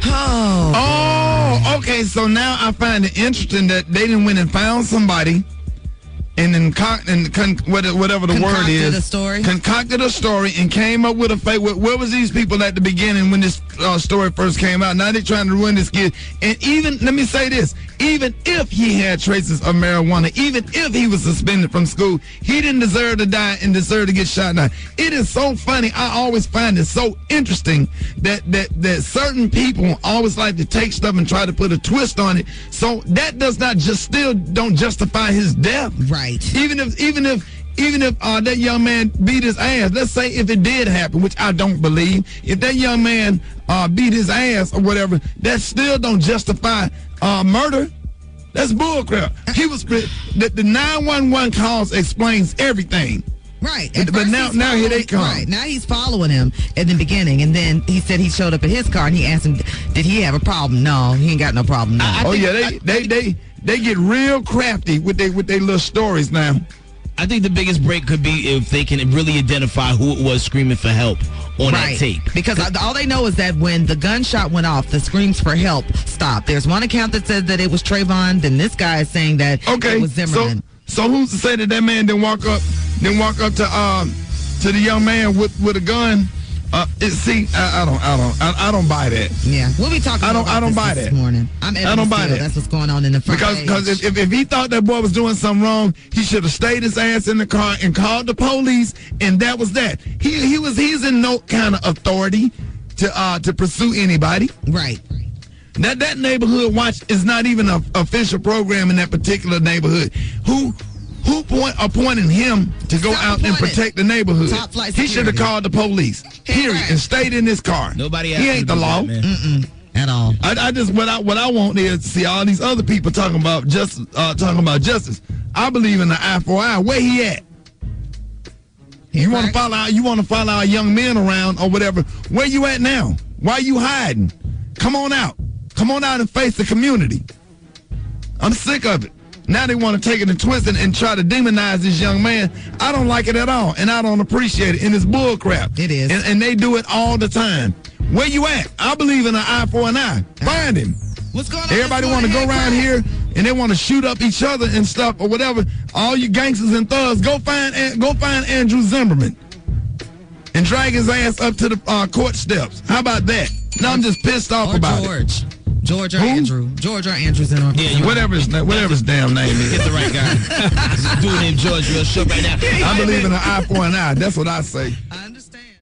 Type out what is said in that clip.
Oh, okay. So now I find it interesting that they didn't went and found somebody and then whatever the word is. Concocted a story and came up with a fake. Where was these people at the beginning when this story first came out? Now they're trying to ruin this kid. And even, let me say this, even if he had traces of marijuana, even if he was suspended from school, he didn't deserve to die and deserve to get shot now. It is so funny. I always find it so interesting that certain people always like to take stuff and try to put a twist on it. So that does not still don't justify his death. Right. Even if that young man beat his ass, let's say if it did happen, which I don't believe, if that young man beat his ass or whatever, that still don't justify murder. That's bullcrap. He was the 911 calls explains everything. Right. But now here they come. Right. Now he's following him in the beginning, and then he said he showed up at his car and he asked him, did he have a problem? No, he ain't got no problem. No. They get real crafty with their little stories now. I think the biggest break could be if they can really identify who it was screaming for help on that tape. Because all they know is that when the gunshot went off, the screams for help stopped. There's one account that said that it was Trayvon, then this guy is saying that it was Zimmerman. So who's to say that man didn't walk up to the young man with a gun? I don't buy that. Yeah, we'll be talking. I don't buy this that morning. I don't buy that. That's what's going on in the front because if he thought that boy was doing something wrong, he should have stayed his ass in the car and called the police, and that was that. He's in no kind of authority to pursue anybody. Right. That neighborhood watch is not even an official program in that particular neighborhood. Who appointed him to go out and protect the neighborhood? He should have called the police. Period. And stayed in his car. Nobody. He ain't the law. At all. I just what I want is to see all these other people talking about justice. I believe in the eye for eye. Where he at? You want to follow our young men around or whatever. Where you at now? Why you hiding? Come on out. Come on out and face the community. I'm sick of it. Now they want to take it and twist it and try to demonize this young man. I don't like it at all, and I don't appreciate it, and it's bull crap. It is. And they do it all the time. Where you at? I believe in an eye for an eye. Find him. What's going on? Everybody want to go around here, and they want to shoot up each other and stuff or whatever. All you gangsters and thugs, go find Andrew Zimmerman and drag his ass up to the court steps. How about that? Now I'm just pissed off about it. George or Andrew. George or Andrew's in on. Yeah, whatever his damn name is. Get the right guy. Dude named George real short right now. I believe in an eye for an eye. That's what I say. I understand.